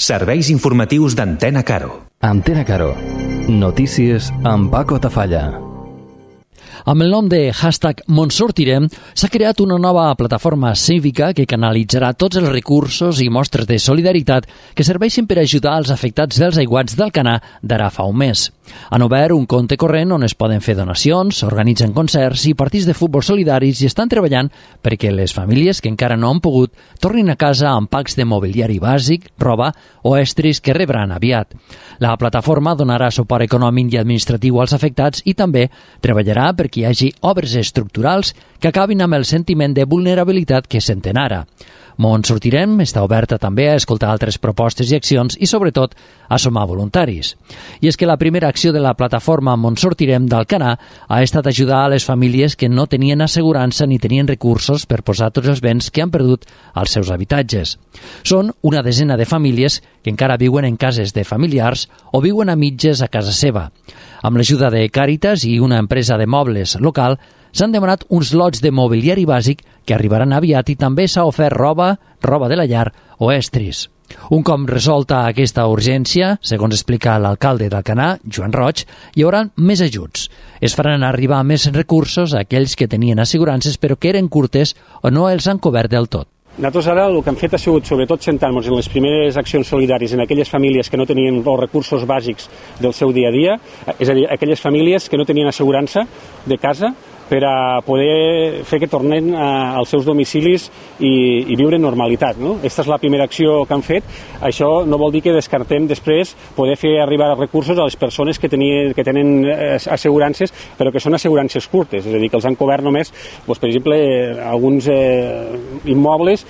Serveis informatius d'Antena Caro. Antena Caro. Notícies amb Paco Tafalla. Amb el nom de #Monsortirem s'ha creat una nova plataforma cívica que canalitzarà tots els recursos i mostres de solidaritat que serveixen per ajudar els afectats dels aiguats d'Alcanar d'ara fa un mes. Han obert un compte corrent on es poden fer donacions, organitzen concerts i partits de futbol solidaris i estan treballant perquè les famílies que encara no han pogut tornin a casa amb packs de mobiliari bàsic, roba o estris que rebran aviat. La plataforma donarà suport econòmic i administratiu als afectats i també treballarà perquè hi hagi obres estructurals que acabin amb el sentiment de vulnerabilitat que senten ara. Monsortirem està oberta també a escoltar altres propostes i accions i, sobretot, a sumar voluntaris. I és que la primera acció de la plataforma Monsortirem d'Alcanar ha estat ajudar a les famílies que no tenien assegurança ni tenien recursos per posar tots els béns que han perdut als seus habitatges. Són una desena de famílies que encara viuen en cases de familiars o viuen a mitges a casa seva. Amb l'ajuda de Càritas i una empresa de mobles local, s'han demanat uns lots de mobiliari bàsic que arribaran aviat i també s'ha ofert roba de la llar o estris. Un cop resolta aquesta urgència, segons explica l'alcalde d'Alcanar, Joan Roig, hi haurà més ajuts. Es faran arribar més recursos a aquells que tenien assegurances però que eren curtes o no els han cobert del tot. Nosaltres ara el que hem fet ha sigut sobretot centrar-nos en les primeres accions solidàries en aquelles famílies que no tenien els recursos bàsics del seu dia a dia, és a dir, aquelles famílies que no tenien assegurança de casa per a poder fer que tornen als seus domicilis i viure en normalitat. No? Aquesta és la primera acció que han fet. Això no vol dir que descartem després poder fer arribar recursos a les persones que tenen assegurances, però que són assegurances curtes, és a dir, que els han cobert només, doncs, per exemple, alguns immobles,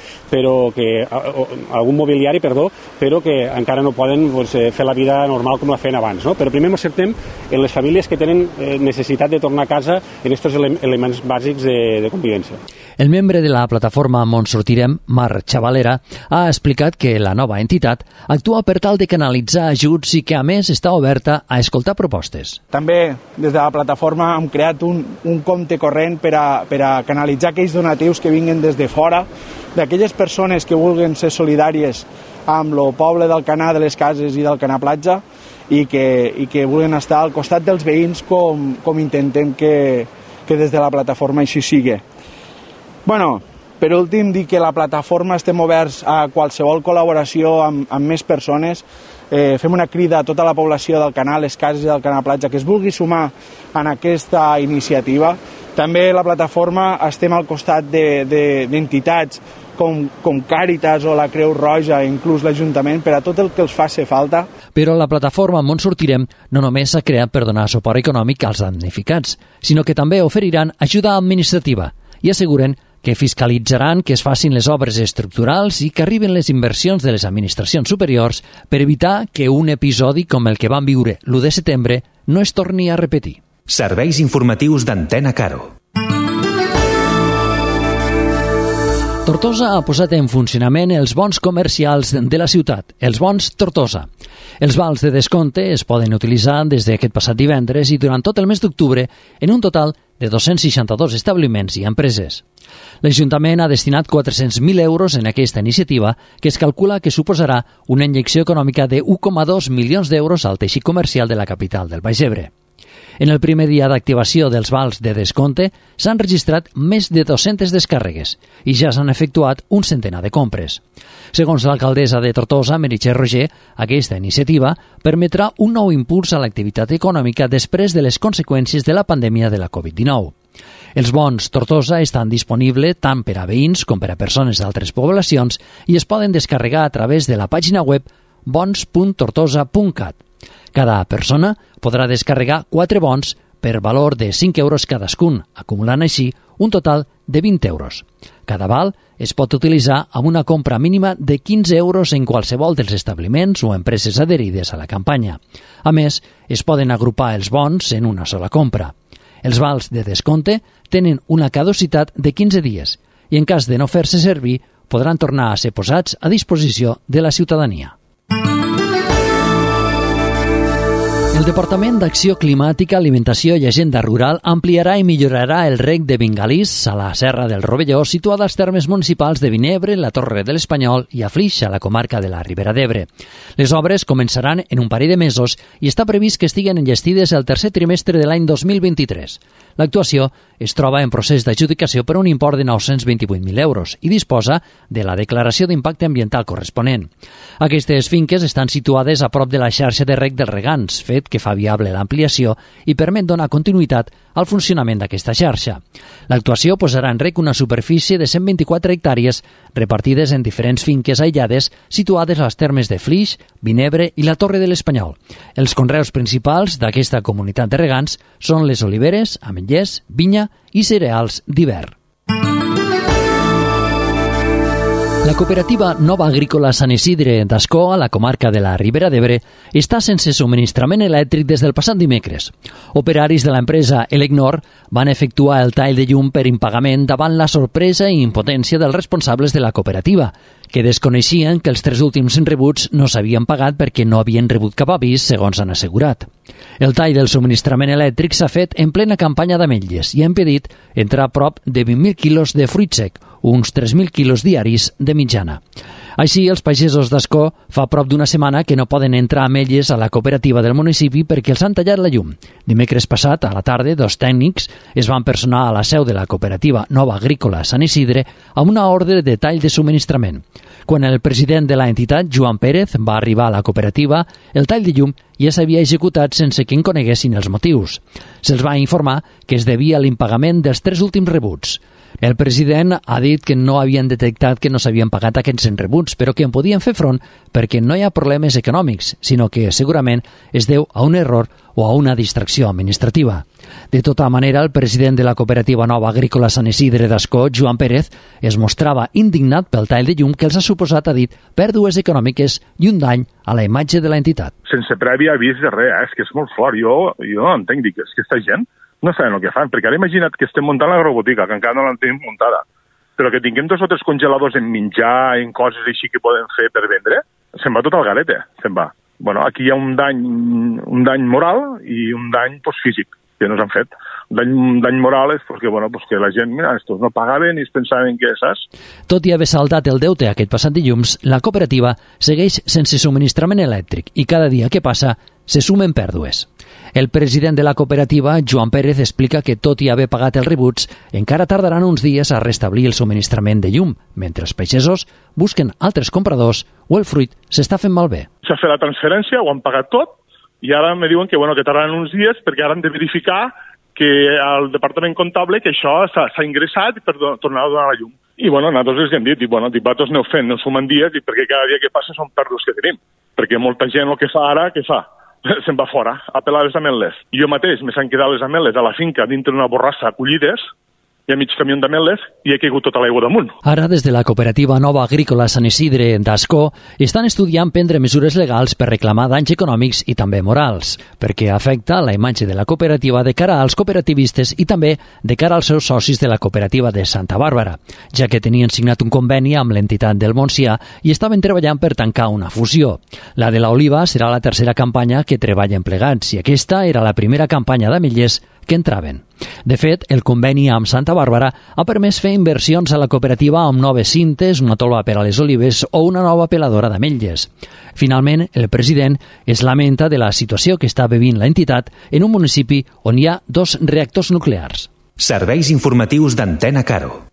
algun mobiliari, però que encara no poden fer la vida normal com la feien abans. No? Però primer ens centrem en les famílies que tenen necessitat de tornar a casa en aquests elements bàsics de convivència. El membre de la plataforma Monsortirem, Marc Chavalera, ha explicat que la nova entitat actua per tal de canalitzar ajuts i que, a més, està oberta a escoltar propostes. També, des de la plataforma, hem creat un compte corrent per a canalitzar aquells donatius que vinguen des de fora, d'aquelles persones que vulguin ser solidàries amb el poble d'Alcanar, de les Cases i d'Alcanar Platja, i que vulguin estar al costat dels veïns com intentem que des de la plataforma així sigui. Per últim, dir que la plataforma estem oberts a qualsevol col·laboració amb més persones. Fem una crida a tota la població d'Alcanar, les Cases i d'Alcanar Platja, que es vulgui sumar en aquesta iniciativa. També la plataforma estem al costat d'entitats com Càritas o la Creu Roja, inclús l'Ajuntament, per a tot el que els faci falta. Però la plataforma Monsortirem no només s'ha creat per donar suport econòmic als damnificats, sinó que també oferiran ajuda administrativa i asseguren que fiscalitzaran que es facin les obres estructurals i que arriben les inversions de les administracions superiors per evitar que un episodi com el que vam viure l'1 de setembre no es torni a repetir. Serveis informatius d'Antena Caro. Tortosa ha posat en funcionament els bons comercials de la ciutat, els bons Tortosa. Els vals de descompte es poden utilitzar des d'aquest passat divendres i durant tot el mes d'octubre en un total de 262 establiments i empreses. L'Ajuntament ha destinat 400.000 euros en aquesta iniciativa que es calcula que suposarà una injecció econòmica de 1,2 milions d'euros al teixit comercial de la capital del Baix Ebre. En el primer dia d'activació dels vals de descompte s'han registrat més de 200 descàrregues i ja s'han efectuat un centenar de compres. Segons l'alcaldessa de Tortosa, Meritxell Roger, aquesta iniciativa permetrà un nou impuls a l'activitat econòmica després de les conseqüències de la pandèmia de la Covid-19. Els bons Tortosa estan disponibles tant per a veïns com per a persones d'altres poblacions i es poden descarregar a través de la pàgina web bons.tortosa.cat. Cada persona podrà descarregar 4 bons per valor de 5 euros cadascun, acumulant així un total de 20 euros. Cada val es pot utilitzar amb una compra mínima de 15 euros en qualsevol dels establiments o empreses adherides a la campanya. A més, es poden agrupar els bons en una sola compra. Els vals de descompte tenen una caducitat de 15 dies i en cas de no fer-se servir podran tornar a ser posats a disposició de la ciutadania. El Departament d'Acció Climàtica, Alimentació i Agenda Rural ampliarà i millorarà el reg de Bengalís a la Serra del Rovelló, situada als termes municipals de Vinebre, la Torre de l'Espanyol i a Flix, a la comarca de la Ribera d'Ebre. Les obres començaran en un parell de mesos i està previst que estiguen enllestides el tercer trimestre de l'any 2023. L'actuació es troba en procés d'adjudicació per un import de 928.000 euros i disposa de la declaració d'impacte ambiental corresponent. Aquestes finques estan situades a prop de la xarxa de reg dels regants, fet que fa viable l'ampliació i permet donar continuïtat al funcionament d'aquesta xarxa. L'actuació posarà en reg una superfície de 124 hectàrees repartides en diferents finques aïllades situades als termes de Flix, Vinebre i la Torre de l'Espanyol. Els conreus principals d'aquesta comunitat de regants són les oliveres, ametllers, vinya i cereals d'hivern. La cooperativa Nova Agrícola Sant Isidre d'Ascó, a la comarca de la Ribera d'Ebre, està sense subministrament elèctric des del passat dimecres. Operaris de l'empresa Elecnor van efectuar el tall de llum per impagament davant la sorpresa i impotència dels responsables de la cooperativa, que desconeixien que els 3 últims rebuts no s'havien pagat perquè no havien rebut cap avís, segons han assegurat. El tall del subministrament elèctric s'ha fet en plena campanya d'ametlles i ha impedit entrar a prop de 20.000 quilos de fruit sec, uns 3.000 quilos diaris de mitjana. Així, els pagesos d'Ascó fa prop d'una setmana que no poden entrar ametlles a la cooperativa del municipi perquè els han tallat la llum. Dimecres passat, a la tarda, 2 tècnics es van personar a la seu de la cooperativa Nova Agrícola Sant Isidre amb una ordre de tall de subministrament. Quan el president de la entitat, Joan Pérez, va arribar a la cooperativa, el tall de llum ja s'havia executat sense que en coneguessin els motius. Se'ls va informar que es devia a l'impagament dels 3 últims rebuts. El president ha dit que no havien detectat que no s'havien pagat aquests rebuts, però que en podien fer front perquè no hi ha problemes econòmics, sinó que segurament es deu a un error o a una distracció administrativa. De tota manera, el president de la cooperativa Nova Agrícola Sant Isidre d'Ascó, Joan Pérez, es mostrava indignat pel tall de llum que els ha suposat, ha dit, pèrdues econòmiques i un dany a la imatge de l'entitat. Sense previ avís de res, és que és molt fort. Jo entenc, dic, és que aquesta gent no saben el que fan, perquè ara imagina't que estem muntant l'agrobotica, que encara no l'han tenim muntada, però que tinguem 2 o 3 congeladors en menjar, en coses així que poden fer per vendre, se'n va tot al garete, se'n va. Bueno, aquí hi ha un dany moral i un dany físic que no s'han fet. Un dany moral és que la gent, mira, estos no pagaven i es pensaven que saps. Tot i haver saldat el deute aquest passat dilluns, la cooperativa segueix sense subministrament elèctric i cada dia que passa se sumen pèrdues. El president de la cooperativa, Joan Pérez, explica que tot i haver pagat els rebuts, encara tardaran uns dies a restablir el subministrament de llum, mentre els pagesos busquen altres compradors o el fruit s'està fent malbé. S'ha fet la transferència, ho han pagat tot, i ara me diuen que tardaran uns dies perquè ara han de verificar que al departament comptable que això s'ha ingressat per tornar a donar la llum. I nosaltres els hem dit, vosaltres aneu fent, no sumen dies, perquè cada dia que passa són pèrdues que tenim. Perquè molta gent el que fa ara, què fa? Se'n va fora, a pelar les ametlles. Jo mateix me s'han quedat les ametlles a la finca dintre d'una borrassa collides, hi ha mig camió d'ametlles i ha caigut tota l'aigua damunt. Ara, des de la cooperativa Nova Agrícola Sant Isidre d'Ascó, estan estudiant prendre mesures legals per reclamar danys econòmics i també morals, perquè afecta la imatge de la cooperativa de cara als cooperativistes i també de cara als seus socis de la cooperativa de Santa Bàrbara, ja que tenien signat un conveni amb l'entitat del Montsià i estaven treballant per tancar una fusió. La de l'oliva serà la tercera campanya que treballen plegats i aquesta era la primera campanya d'ametllers que entraven. De fet, el conveni amb Santa Bàrbara ha permès fer inversions a la cooperativa amb noves cintes, una tolva per a les olives o una nova peladora d'ametlles. Finalment, el president es lamenta de la situació que està vivint l'entitat en un municipi on hi ha 2 reactors nuclears. Serveis informatius d'Antena Caro.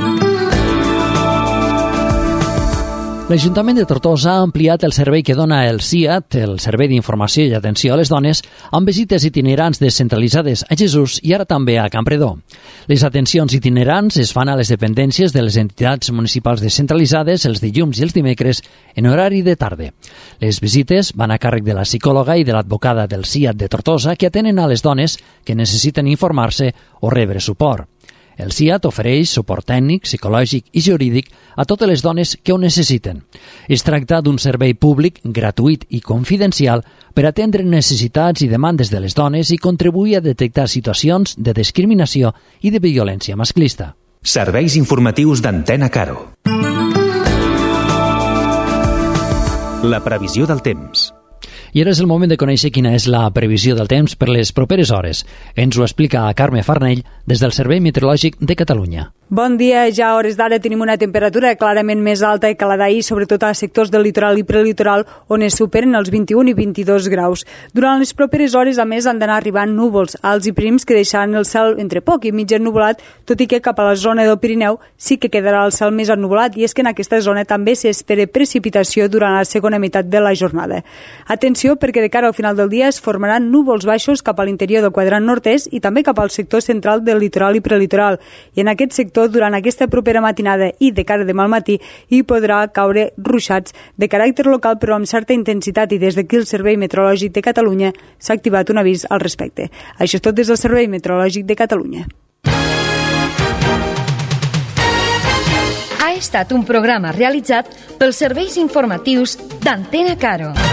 L'Ajuntament de Tortosa ha ampliat el servei que dona el SIAT, el Servei d'Informació i Atenció a les Dones, amb visites itinerants descentralitzades a Jesús i ara també a Campredó. Les atencions itinerants es fan a les dependències de les entitats municipals descentralitzades els dilluns i els dimecres en horari de tarda. Les visites van a càrrec de la psicòloga i de l'advocada del SIAT de Tortosa que atenen a les dones que necessiten informar-se o rebre suport. El SIAT ofereix suport tècnic, psicològic i jurídic a totes les dones que ho necessiten. Es tracta d'un servei públic, gratuït i confidencial per atendre necessitats i demandes de les dones i contribuir a detectar situacions de discriminació i de violència masclista. Serveis informatius d'Antena Caro. La previsió del temps. I ara és el moment de conèixer quina és la previsió del temps per les properes hores. Ens ho explica Carme Farnell des del Servei Meteorològic de Catalunya. Bon dia, ja a hores d'ara tenim una temperatura clarament més alta que la d'ahir, sobretot a sectors del litoral i prelitoral, on es superen els 21 i 22 graus. Durant les properes hores, a més, han d'anar arribant núvols alts i prims que deixaran el cel entre poc i mig ennuvolat, tot i que cap a la zona del Pirineu sí que quedarà el cel més ennuvolat, i és que en aquesta zona també s'espera precipitació durant la segona meitat de la jornada. Atenció, perquè de cara al final del dia es formaran núvols baixos cap a l'interior del quadrant nord-est i també cap al sector central del litoral i prelitoral. I en aquest sector, durant aquesta propera matinada i de cara demà al matí, hi podrà caure ruixats de caràcter local però amb certa intensitat, i des d'aquí el Servei Meteorològic de Catalunya s'ha activat un avís al respecte. Això és tot des del Servei Meteorològic de Catalunya. Ha estat un programa realitzat pels serveis informatius d'Antena Caro.